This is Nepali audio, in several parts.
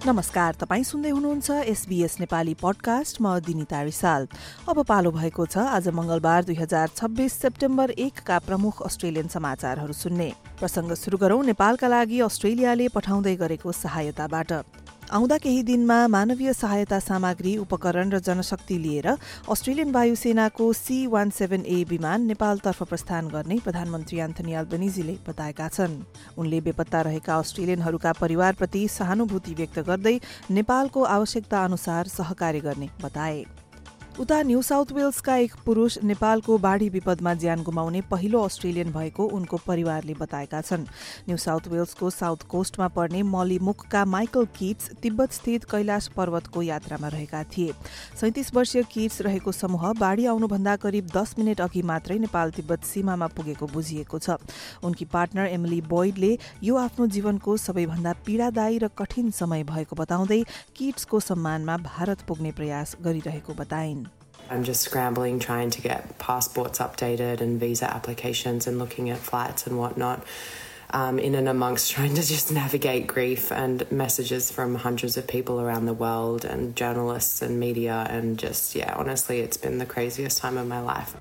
नमस्कार, तपाईं सुन्दै हुनुहुन्छ SBS नेपाली पडकास्ट। म दिनिता रिसाल। अब पालो भएको छ आज मंगलबार 2026 सेप्टेम्बर 1 का प्रमुख अस्ट्रेलियन समाचारहरू सुन्ने। प्रसंग शुरू गरौं नेपालका लागि अस्ट्रेलियाले पठाउँदै गरेको सहायताबाट। आउँदा केही दिनमा मानवीय सहायता सामग्री, उपकरण र जनशक्ति लिएर अस्ट्रेलियन वायुसेनाको C-17A विमान नेपालतर्फ प्रस्थान गर्ने प्रधानमन्त्री एन्थनी एल्बनीजीले बताएका छन्। उनले बेपत्ता रहेका अस्ट्रेलियनहरूका परिवारप्रति सहानुभूति व्यक्त गर्दै नेपालको आवश्यकता अनुसार सहकार्य गर्ने बताए। उता न्यू साउथ वेल्सका एक पुरुष नेपालको बाढी विपदमा ज्यान गुमाउने पहिलो अस्ट्रेलियन भएको उनको परिवारले बताएका छन्। न्यू साउथ वेल्सको साउथ कोस्टमा पर्ने मलिमुखका माइकल किट्स तिब्बत स्थित कैलाश पर्वतको यात्रामा रहेका थिए। 37 वर्षीय किट्स रहेको समूह बाढी आउनुभन्दा करिब 10 मिनट अघि मात्रै नेपाल तिब्बत सीमामा पुगेको बुझिएको छ। उनकी पार्टनर एमिली बोइडले यो आफ्नो जीवनको सबैभन्दा पीडादायी र कठिन समय भएको बताउँदै किट्सको सम्मानमा भारत पुग्ने प्रयास गरिरहेको बताइन्। I'm just scrambling, trying to get passports updated and visa applications and looking at flights and whatnot, in and amongst trying to just navigate grief and messages from hundreds of people around the world and journalists and media and just, honestly, it's been the craziest time of my life.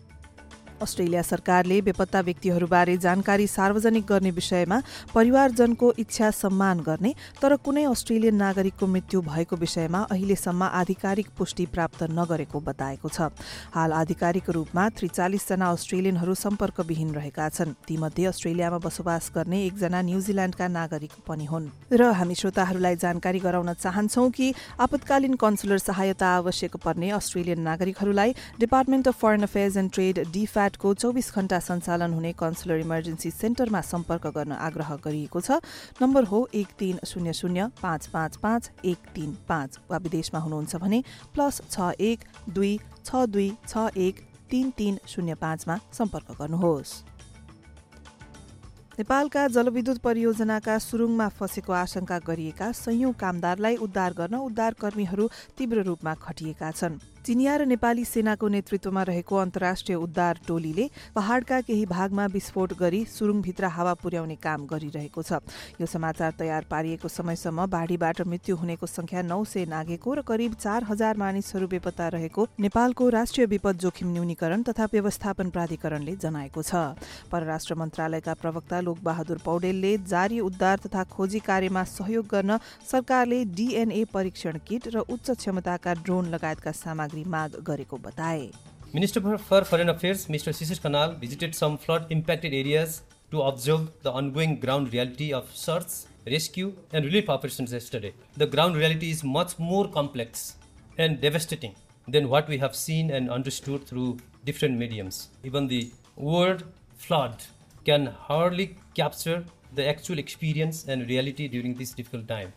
Australia सरकारले बेपत्ता व्यक्तिहरूबारे जानकारी सार्वजनिक गर्ने विषयमा परिवारजनको इच्छा सम्मान गर्ने तर कुनै अस्ट्रेलियन नागरिकको मृत्यु भएको विषयमा अहिलेसम्म आधिकारिक पुष्टि प्राप्त नगरेको बताएको छ। हाल आधिकारिक रूपमा 43 जना अस्ट्रेलियनहरू सम्पर्कविहीन रहेका छन्। तीमध्ये अस्ट्रेलियामा बसोबास गर्ने एकजना न्यूजील्याण्डका नागरिक पनि हुन्। र हामी श्रोताहरूलाई जानकारी गराउन चाहन्छौं कि आपतकालीन कन्सुलर सहायता आवश्यक पर्ने अस्ट्रेलियन नागरिकहरूलाई department of foreign affairs and trade को 24 घण्टा सञ्चालन हुने कन्सुलर इमर्जेन्सी सेन्टरमा सम्पर्क गर्न आग्रह गरिएको छ। नम्बर हो 1300 555 135 वा विदेशमा हुनुहुन्छ भने +61 2 62 61 3305 मा सम्पर्क गर्नुहोस्। नेपालका जलविद्युत परियोजनाका सुरुङमा फँसेको आशंका गरिएका सयौं कामदारलाई उद्धार गर्न उद्धारकर्मीहरू तीव्र रूपमा खटिएका छन्। चिनिया र नेपाली सेनाको नेतृत्वमा रहेको अन्तर्राष्ट्रिय उद्धार टोलीले पहाड़का केही भागमा विस्फोट गरी सुरुङभित्र हावा पुर्याउने काम गरिरहेको छ। यो समाचार तयार पारिएको समयसम्म बाढीबाट मृत्यु हुनेको संख्या 900 नागेको र करिब 4000 मानिसहरू बेपत्ता रहेको नेपालको राष्ट्रिय विपद जोखिम न्यूनीकरण तथा व्यवस्थापन प्राधिकरणले जनाएको छ। परराष्ट्र मन्त्रालयका प्रवक्ता लोकबहादुर पौडेलले जारी उद्धार तथा खोजी कार्यमा सहयोग गर्न सरकारले DNA परीक्षण किट र उच्च क्षमताका ड्रोन लगायतका सामग्री माग गरेको बताए। Minister for Foreign Affairs, Mr. Shishir Kanal, visited some flood-impacted areas to observe the ongoing ground reality of search, rescue and relief operations yesterday. The ground reality is much more complex and devastating than what we have seen and understood through different mediums. Even the word flood can hardly capture the actual experience and reality during this difficult time.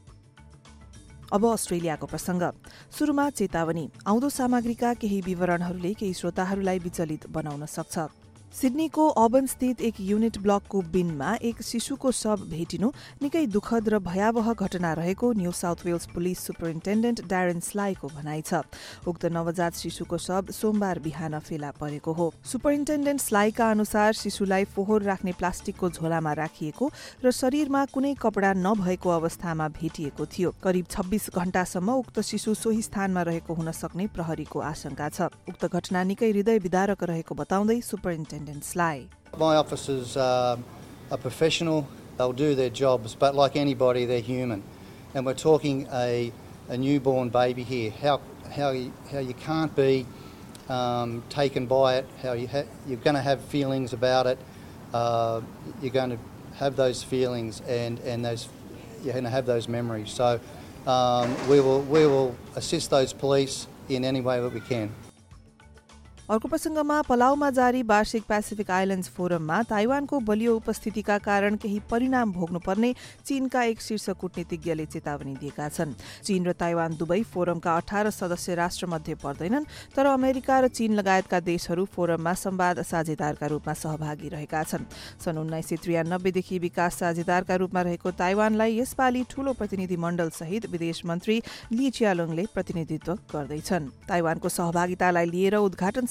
अब अस्ट्रेलियाको प्रसंग। सुरुमा चेतावनी। आउँदो सामग्रीका केही विवरणहरूले केही श्रोताहरूलाई विचलित बनाउन सक्छ। सिडनीको ऑबन स्थित एक युनिट ब्लकको बिनमा एक शिशुको शव भेटिनु निकै दुःखद र भयावह घटना रहेको New South Wales police superintendent Darren स्लाईको भनाइ छ। उक्त नवजात शिशुको शव सोमबार बिहान फेला परेको हो। सुपरिन्टेन्डेन्ट स्लाईका अनुसार शिशुलाई फोहोर राख्ने प्लास्टिकको झोलामा राखिएको र शरीरमा कुनै कपडा नभएको अवस्थामा भेटिएको थियो। करिब 26 घण्टासम्म उक्त शिशु सोही स्थानमा रहेको हुन सक्ने प्रहरीको आशंका छ। उक्त घटना निकै हृदय विदारक रहेको बताउँदै superintendent My officers are professional, they'll do their jobs, but like anybody, they're human. And we're talking a newborn baby here, how you can't be taken by it, how you're going to have feelings about it, you're going to have those feelings and you're going to have those memories. So we will assist those police in any way that we can. अर्को प्रसंगमा पलाउमा जारी वार्षिक पेसिफिक आइल्याण्ड्स फोरममा ताइवानको बलियो उपस्थितिका कारण केही परिणाम भोग्नुपर्ने चीनका एक शीर्ष कूटनीतिज्ञले चेतावनी दिएका छन्। चीन र ताइवान दुवै फोरमका 18 सदस्य राष्ट्र मध्ये पर्दैनन्, तर अमेरिका र चीन लगायतका देशहरू फोरममा संवाद साझेदारका रूपमा सहभागी रहेका छन्। सन् 1993 देखि विकास साझेदारका रूपमा रहेको ताइवानलाई यसपालि ठूलो प्रतिनिधि मण्डल सहित विदेश मन्त्री ली चियालुङले प्रतिनिधित्व गर्दैछन्। ताइवानको सहभागितालाई लिएर उद्घाटन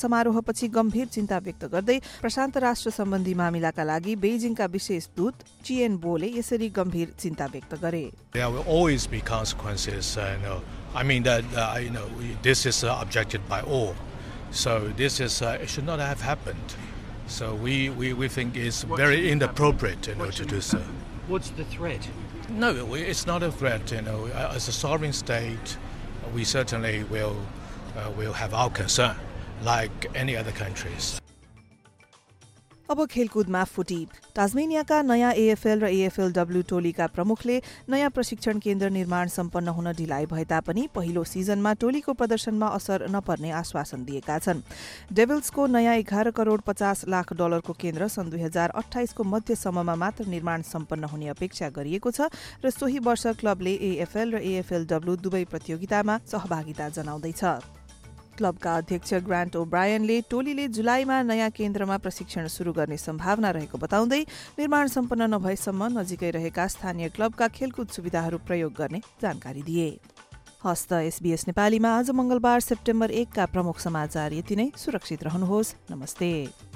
समारोहपछि गम्भीर चिन्ता व्यक्त गर्दै प्रशान्त राष्ट्र सम्बन्धी मामिलाका लागि बेजिङका विशेष दूत चिएन बोले यसरी गम्भीर चिन्ता व्यक्त गरे। There will always be consequences. I mean that this is objected by all. So this is it should not have happened. So we think it's very inappropriate to do so. What's the threat? No, it's not a threat. As a sovereign state, we certainly will have our concern, like any other countries. अब खेलकुदमा फुटी टास्मेनियाका नयाँ एएफएल र एएफएलडब्ल्यू टोलीका प्रमुखले नयाँ प्रशिक्षण केन्द्र निर्माण सम्पन्न हुन ढिलाइ भए तापनि पहिलो सिजनमा टोलीको प्रदर्शनमा असर नपर्ने आश्वासन दिएका छन्। डेभिल्सको नयाँ 11 करोड 50 लाख डलरको केन्द्र सन् 2028 को मध्यसम्ममा मात्र निर्माण सम्पन्न हुने अपेक्षा गरिएको छ र सोही वर्ष क्लबले एएफएल र एएफएलडब्ल्यू दुवै प्रतियोगितामा सहभागिता जनाउँदैछ। क्लबका अध्यक्ष ग्रान्ट ओब्रायनले टोलीले जुलाईमा नयाँ केन्द्रमा प्रशिक्षण शुरू गर्ने सम्भावना रहेको बताउँदै निर्माण सम्पन्न नभएसम्म नजिकै रहेका स्थानीय क्लबका खेलकुद सुविधाहरू प्रयोग गर्ने जानकारी दिए। हस्त एसबीएस नेपालीमा आज मंगलबार सेप्टेम्बर 1 का प्रमुख समाचार यति नै। सुरक्षित रहनुहोस्। नमस्ते।